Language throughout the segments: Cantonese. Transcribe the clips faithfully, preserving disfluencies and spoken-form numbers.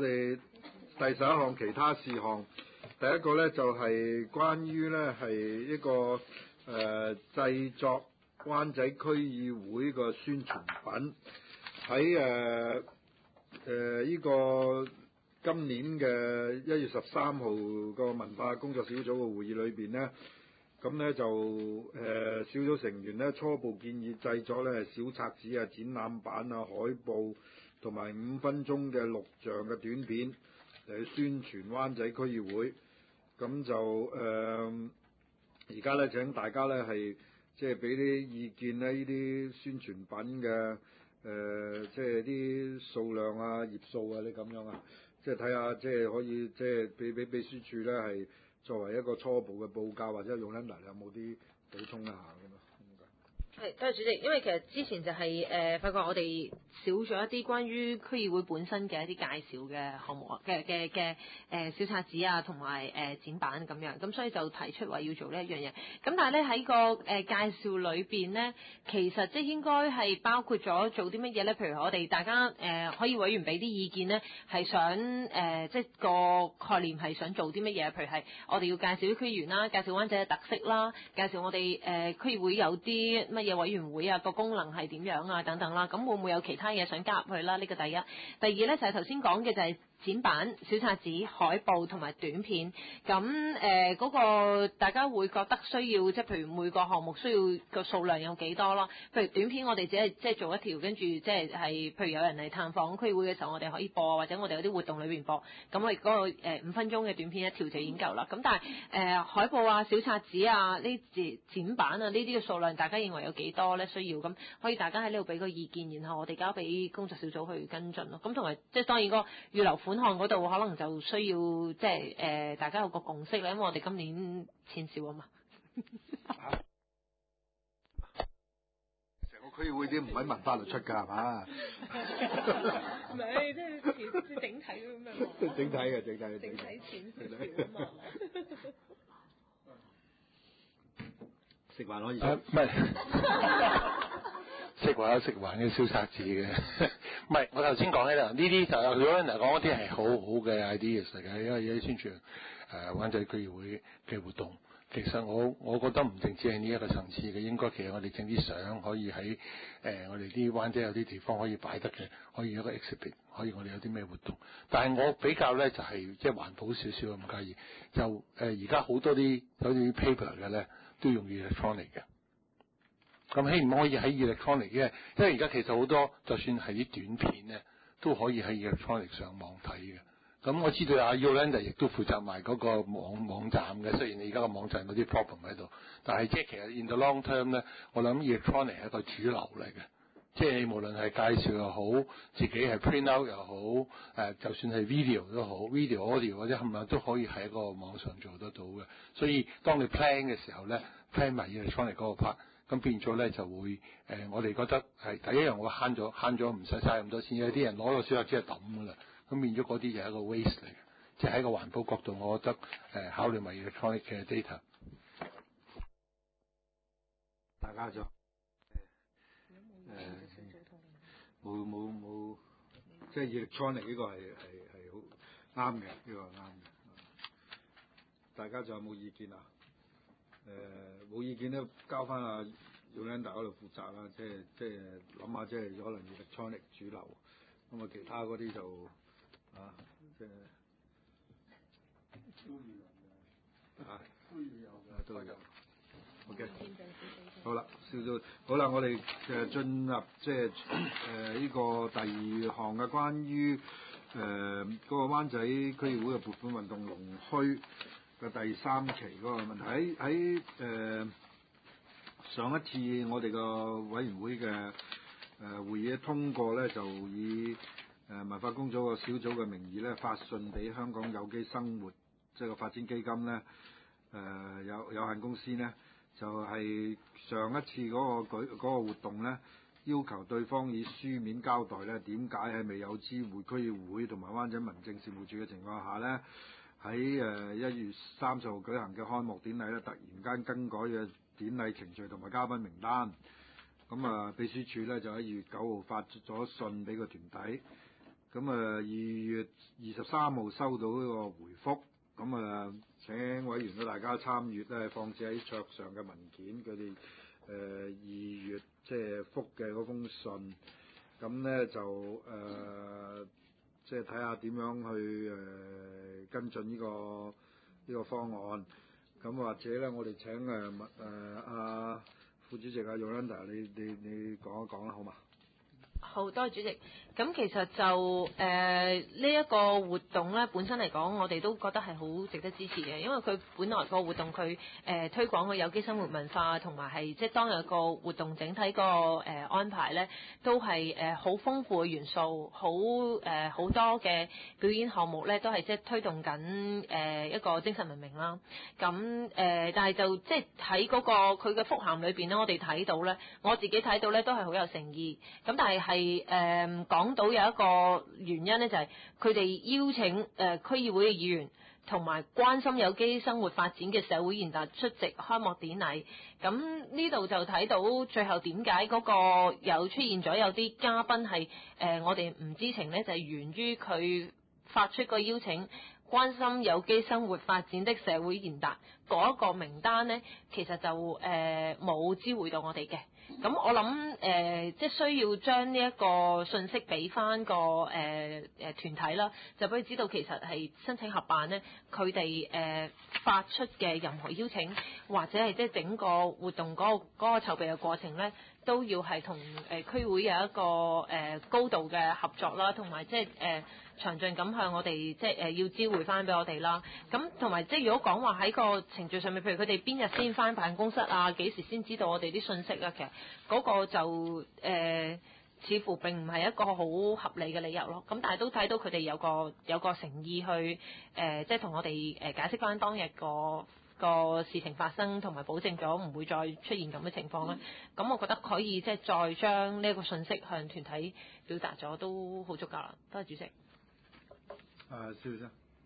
哋第十一項其他事項，第一個咧就係、是、關於咧係一個誒、呃、製作灣仔區議會個宣傳品喺誒誒呢個今年嘅一月十三號個文化工作小組嘅會議裏邊咧。咁咧就誒、呃、小組成員咧初步建議製作咧小冊子啊、展覽板啊、海報同埋五分鐘嘅錄像嘅短片嚟宣傳灣仔區議會。咁就誒而家咧請大家咧係即係俾啲意見咧，呢啲宣傳品嘅誒即係啲數量啊、頁數啊，你咁樣啊，即係睇下即係可以即係俾俾秘書處咧係。作為一個初步嘅報價，或者用 Linda 有冇啲補充一下咁啊？ 係，多謝主席。因為其實之前就係、是、誒、呃、發覺我哋少咗一啲關於區議會本身嘅一啲介紹嘅項目嘅嘅嘅誒小冊子啊，同埋誒展板咁樣，咁所以就提出話要做呢一樣嘢。咁但係咧喺個誒、呃、介紹裏邊咧，其實即係應該係包括咗做啲乜嘢咧？譬如我哋大家誒、呃、可以委員俾啲意見咧，係想誒、呃、即係個概念係想做啲乜嘢？譬如係我哋要介紹啲區議員啦，介紹灣仔嘅特色啦，介紹我哋誒、呃、區議會有啲乜嘢委員會啊，個功能係點樣啊等等啦，咁會唔會有其他嘢想加入去啦？呢個第一，第二咧就係頭先講嘅就係展板、小冊子、海報同埋短片。咁誒嗰個大家會覺得需要，即係譬如每個項目需要個數量有幾多咯？譬如短片我哋只係即係做一條，跟住即係係譬如有人嚟探訪區議會嘅時候，我哋可以播，或者我哋有啲活動裏邊播。咁我哋嗰個誒五分鐘嘅短片一條就已經夠啦。咁但係誒、呃、海報啊、小冊子啊、呢啲展板啊呢啲嘅數量，大家認為有幾多咧？需要咁可以大家喺呢度俾個意見，然後我哋交俾工作小組去跟進咯。咁同埋即係當然個預留款項嗰度可能就需要即係誒、呃、大家有個共識啦，因為我哋今年錢少啊嘛。 成個區議會啲唔喺文化度出㗎係嘛？ 唔係，即係錢即係整體咁樣。 整體嘅整體嘅。 整體錢少啊嘛。 食環可以。 誒唔係。食環有食環嘅小冊子嘅，唔係我頭先講咧啦，呢啲就有人嚟講嗰啲係好好嘅 ideas 嚟嘅，因為有啲宣傳誒、呃、灣仔區議會嘅活動，其實我我覺得唔淨止係呢一個層次嘅，應該其實我哋整啲相可以喺誒、呃、我哋啲灣仔有啲地方可以擺得嘅，可以有一個 exhibit，可以我哋有啲咩活動，但係我比較咧就係即係環保少少唔介意，就誒而家好多啲好似啲 paper 嘅咧都用 electronic 嘅。咁希唔可以喺 electronic 嘅，因為而家其實好多就算係啲短片咧，都可以喺 electronic 上網睇嘅。咁我知道阿 Yolanda 亦都負責埋嗰個網網站嘅，雖然你而家個網站有啲 problem 喺度，但係即係其實 in the long term 咧，我諗 electronic 係一個主流嚟嘅。即係無論係介紹又好，自己係 print out 又好，誒、呃、就算係 video 都好 ，video audio 或者冚唪唥都可以喺個網上做得到嘅。所以當你 plan 嘅時候咧 ，plan 埋 electronic 嗰個 part。咁變咗咧就會誒、呃，我哋覺得係第一樣我慳咗慳咗唔使嘥咁多錢，有啲人攞個小冊子係抌噶啦，咁變咗嗰啲就係一個 waste 嚟嘅，即係喺個環保角度，我覺得誒、呃、考慮埋 electronic 嘅 data。 大家就誒冇冇冇，即係 electronic 呢個係係係好啱嘅，呢、呢個係啱嘅。大家仲有冇意見啊？誒冇、呃、意見咧，交翻阿 Yolanda 嗰度負責啦，即係即係諗下，即係可能 electronic 主流，咁啊其他嗰啲就啊即係都要有嘅，啊都要有嘅，都有。OK，好啦，少少好啦，我哋誒進入即係誒呢個第二項嘅關於誒嗰、呃那個灣仔區議會嘅撥款運動龍墟嘅第三期嗰個問題，喺喺誒上一次我哋個委員會嘅誒、呃、會議通過咧，就以誒、呃、文化工作個小組嘅名義咧，發信俾香港有機生活即係個發展基金咧，誒、呃、有有限公司咧，就係、是、上一次嗰、那個舉嗰、那個活動咧，要求對方以書面交代咧，點解喺未有知會區議會同埋灣仔民政事務處嘅情況下咧，喺誒一月三十號舉行嘅開幕典禮咧，突然間更改嘅典禮程序同埋嘉賓名單。咁啊，秘書處咧就喺二月九號發咗信俾個團體， 咁啊二月二十三號收到呢個回覆，咁啊請委員都大家參閱咧，放置喺桌上嘅文件，佢哋誒二月即係覆嘅嗰封信，咁咧就誒即係睇下點樣去誒、呃、跟進呢、這個呢、這個方案，咁或者咧我哋請誒誒阿副主席阿 Yolanda 你你你講一講啦，好嘛？ 好多謝主席。咁其實就誒呢一個活動咧，本身嚟講，我哋都覺得係好值得支持嘅，因為佢本來個活動佢誒、呃、推廣個有機生活文化，同埋係即係當日個活動整體個誒、呃、安排咧，都係誒好豐富嘅元素，好誒好多嘅表演項目咧，都係即係推動緊誒、呃、一個精神文明啦。咁誒、呃，但係就即係喺嗰個佢嘅覆函裏邊咧，我哋睇到咧，我自己睇到咧都係好有誠意。咁但係係誒講到有一個原因咧，就係佢哋邀請誒、呃、區議會嘅議員同埋關心有機生活發展嘅社會賢達出席開幕典禮。咁呢度就睇到最後點解嗰個有出現咗有啲嘉賓係誒我哋唔知情咧，就係、是、源於佢發出個邀請。關心有機生活發展的社會賢達嗰一個名單呢，其實就誒冇知會到我哋嘅。咁我諗誒、呃，即係需要將呢一個信息俾翻個誒誒團體啦，就俾佢知道其實係申請合辦呢，佢哋誒發出嘅任何邀請，或者係即係整個活動嗰、嗰個嗰、嗰個籌備嘅過程呢，都要係同誒區會有一個誒、呃、高度嘅合作啦，同埋即係誒。呃詳盡咁向我哋即係誒要知會翻俾我哋啦，咁同埋即係如果講話喺個程序上面，譬如佢哋邊日先翻辦公室啊，幾時先知道我哋啲信息啊，其實嗰個就誒、呃、似乎並唔係一個好合理嘅理由咯。咁但係都睇到佢哋有個有個誠意去誒、呃，即係同我哋誒解釋翻當日個個事情發生，同埋保證咗唔會再出現咁嘅情況咧。咁、嗯、我覺得可以即係再將呢一個信息向團體表達咗，都好足夠啦。多謝主席。 啊，蕭生，誒、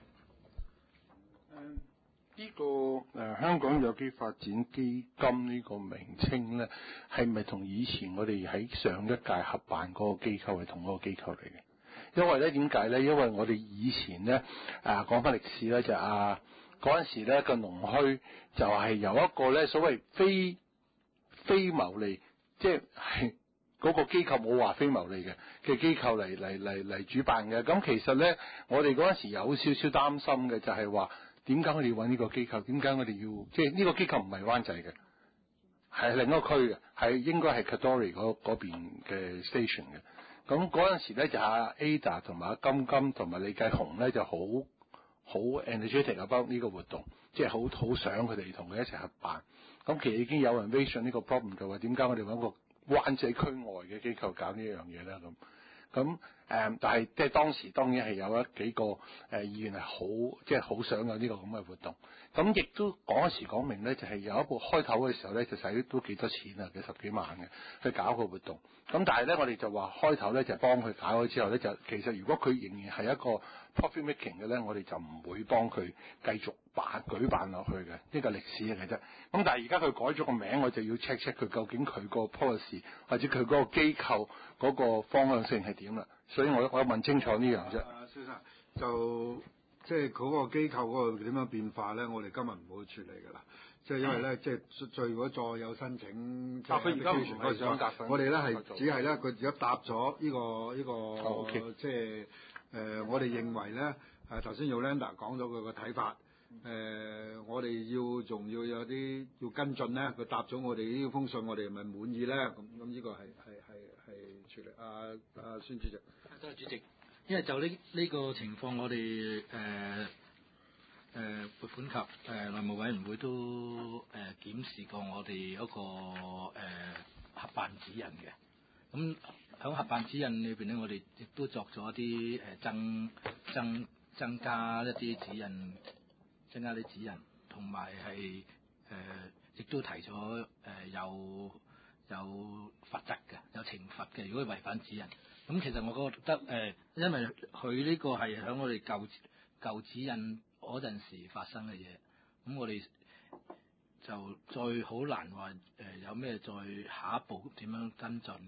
嗯，呢、這個誒、呃、香港有機發展基金呢個名稱咧，係咪同以前我哋喺上一屆合辦嗰個機構係同一個機構嚟嘅？因為咧點解咧？因為我哋以前咧誒講翻歷史咧，就啊嗰陣時咧個農墟就係由一個咧所謂非非牟利，即係係。嗰個機構冇話非牟利嘅嘅機構嚟嚟嚟嚟主辦嘅，咁其實咧，我哋嗰陣時有少少擔心嘅，就係話點解我哋要揾呢個機構？點解我哋要即係呢個機構唔係灣仔嘅，係另一個區嘅，係應該係 Cadore 嗰嗰邊嘅 station 嘅。咁嗰陣時咧就阿 Ada 同埋阿金金同埋李繼雄咧就好好 energetic about 呢個活動，即係好好想佢哋同佢一齊合辦。咁其實已經有人 raise 呢個 problem 就話點解我哋揾個灣仔區外嘅機構搞呢樣嘢咧咁，咁誒、嗯，但係即係當時當然係有一幾個誒、呃、議員係好即係好想有呢個咁嘅活動，咁亦都講一時講明咧，就係、是、有一部開頭嘅時候咧，就使都幾多錢啊，幾十幾萬嘅去搞個活動。咁但係咧，我哋就話開頭咧就幫佢搞咗之後咧，就其實如果佢仍然係一個 profit making 嘅咧，我哋就唔會幫佢繼續辦舉辦落去嘅，呢個歷史嚟嘅啫。咁但係而家佢改咗個名，我就要 check check 佢究竟佢個 policy 或者佢嗰個機構嗰個方向性係點啦。所以我我問清楚呢樣啫。 啊，蕭生就即係嗰個機構嗰個點樣變化咧？我哋今日唔會處理㗎啦。即係因為咧，即係再如果再有申請， 但佢而家唔係想答我哋咧係只係咧，佢而家答咗呢個呢個， 哦 okay. 即係誒、呃，我哋認為咧，誒頭先 Yolanda 講咗佢個睇法。誒、呃，我哋要仲要有啲要跟進咧，佢答咗我哋呢封信，我哋係咪滿意咧？咁咁呢個係係係係處理。阿阿孫主席， 多謝主席。因為就呢呢個情況，我哋誒誒撥款及誒、呃、內務委員會都誒、呃、檢視過我哋嗰、那個誒、呃、合辦指引嘅。咁喺合辦指引裏邊咧，我哋亦都作咗一啲誒增增增加一啲指引。增加啲指引，同埋係誒，亦都提咗誒、呃、有有罰則嘅，有懲罰嘅。如果違反指引，咁其實我覺得誒、呃，因為佢呢個係喺我哋舊舊指引嗰陣時發生嘅嘢，咁我哋就再好難話誒、呃、有咩再下一步點樣跟進嘅。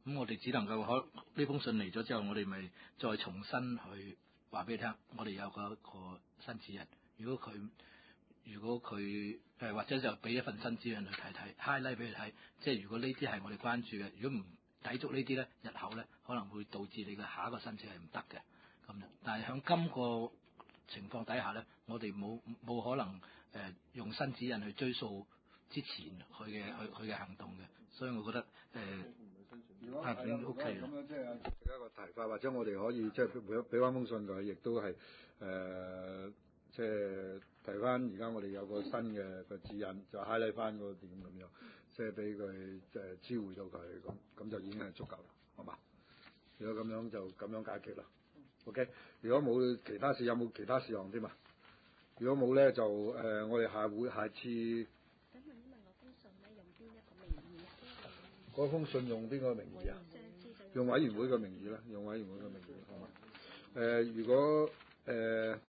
咁我哋只能夠可呢封信嚟咗之後，我哋咪再重新去話俾你聽，我哋有個一個新指引。如果佢如果佢誒、呃、或者就俾一份新指引去睇睇 highlight 俾佢睇，即係如果呢啲係我哋關注嘅，如果唔抵觸呢啲咧，日後咧可能會導致你嘅下一個申請係唔得嘅咁樣。但係喺今個情況底下咧，我哋冇冇可能誒、呃、用新指引去追溯之前佢嘅佢佢嘅行動嘅，所以我覺得誒。呃如果啊係啦，如 O 果 K 咁樣即係一個提法，或者我哋可以即係俾俾翻封信佢，亦都係誒、呃、即係提翻而家我哋有個新嘅個指引，就 highlight 翻嗰個點咁樣，即係俾佢即係知會到佢咁，咁就已經係足夠啦，好嘛？如果咁樣就咁樣解決啦。OK，如果冇其他事，有冇其他事項添啊？如果冇咧，就誒、呃、我哋下會下次。 想問一問我封信咧，用邊一個名義啊？ 嗰封信用邊個名義啊？用委員會嘅名義啦，用委員會嘅名義，好嘛？誒、呃，如果誒。呃